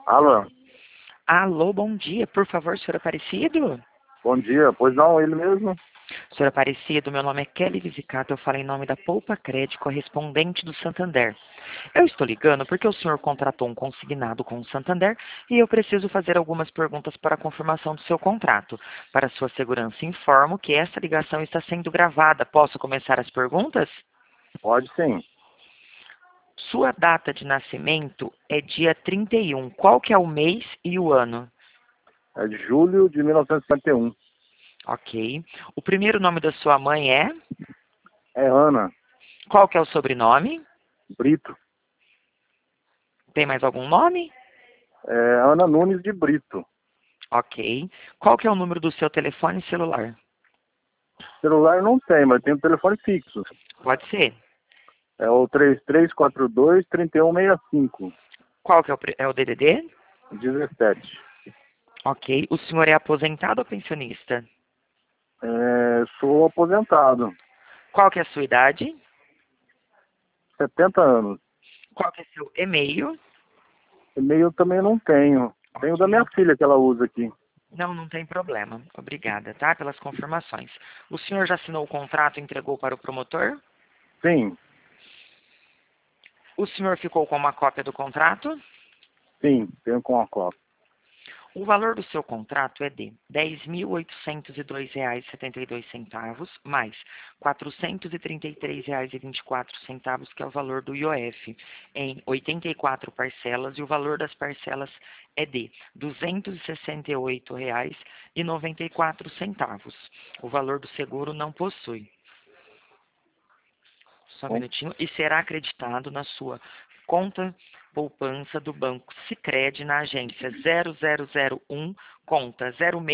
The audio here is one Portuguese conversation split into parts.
Alô, Alô, bom dia. Por favor, senhor Aparecido? bom dia. Pois não, ele mesmo? Senhor Aparecido, meu nome é Kelly Visicato, eu falo em nome da Poupa Crédito, correspondente do Santander. Eu estou ligando porque o senhor contratou um consignado com o Santander e eu preciso fazer algumas perguntas para a confirmação do seu contrato. Para sua segurança, informo que essa ligação está sendo gravada. Posso começar as perguntas? Pode sim. Sua data de nascimento é dia 31. Qual que é o mês e o ano? É de julho de 1951. Ok. O primeiro nome da sua mãe é? É Ana Qual que é o sobrenome? Brito. Tem mais algum nome? É Ana Nunes de Brito. Ok. Qual que é o número do seu telefone celular? Celular não tem, mas tem um telefone fixo. Pode ser. É o 3342-3165. Qual que é o DDD? 17. Ok. O senhor é aposentado ou pensionista? Sou aposentado. Qual que é a sua idade? 70 anos. Qual que é seu e-mail? E-mail também não tenho. Tenho da minha Ok. filha que ela usa aqui. Não, não tem problema. Obrigada, tá? Pelas confirmações. O senhor já assinou o contrato e entregou para o promotor? Sim, O senhor ficou com uma cópia do contrato? sim, tenho com a copa. O valor do seu contrato é de R$ 10.802,72, mais R$ 433,24, que é o valor do IOF, em 84 parcelas, e o valor das parcelas é de R$ 268,94. O valor do seguro não possui. Só um Bom, minutinho. E será acreditado na sua conta poupança do Banco Sicredi na agência 0001, conta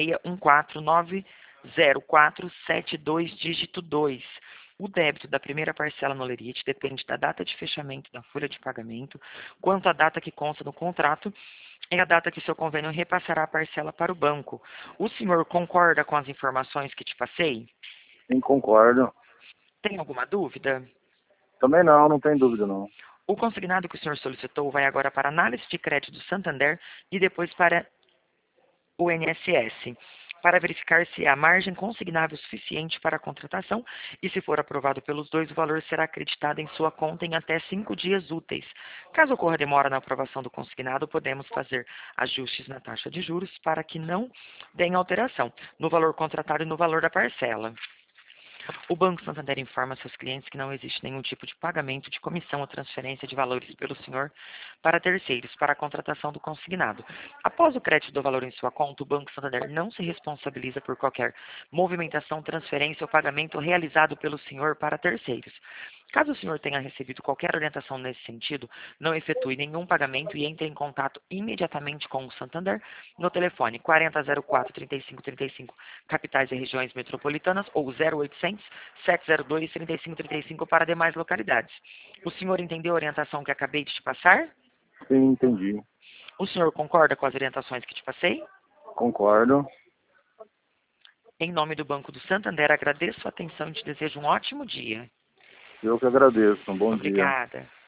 0614900472, dígito 2. O débito da primeira parcela no Lerite depende da data de fechamento da folha de pagamento, quanto à data que consta no contrato é a data que seu convênio repassará a parcela para o banco. O senhor concorda com as informações que te passei? sim, concordo. Tem alguma dúvida? Também não, não tem dúvida não. O consignado que o senhor solicitou vai agora para a análise de crédito do Santander e depois para o INSS, para verificar se há margem consignável suficiente para a contratação e, se for aprovado pelos dois, o valor será acreditado em sua conta em até 5 dias úteis. Caso ocorra demora na aprovação do consignado, podemos fazer ajustes na taxa de juros para que não tenha alteração no valor contratado e no valor da parcela. O Banco Santander informa seus clientes que não existe nenhum tipo de pagamento de comissão ou transferência de valores pelo senhor para terceiros para a contratação do consignado. Após o crédito do valor em sua conta, o Banco Santander não se responsabiliza por qualquer movimentação, transferência ou pagamento realizado pelo senhor para terceiros. Caso o senhor tenha recebido qualquer orientação nesse sentido, não efetue nenhum pagamento e entre em contato imediatamente com o Santander no telefone 4004-3535, capitais e regiões metropolitanas, ou 0800 702-3535 para demais localidades. O senhor entendeu a orientação que acabei de te passar? Sim, entendi. O senhor concorda com as orientações que te passei? Concordo. Em nome do Banco do Santander, agradeço a atenção e te desejo um ótimo dia. Eu que agradeço. Um bom dia. Obrigada.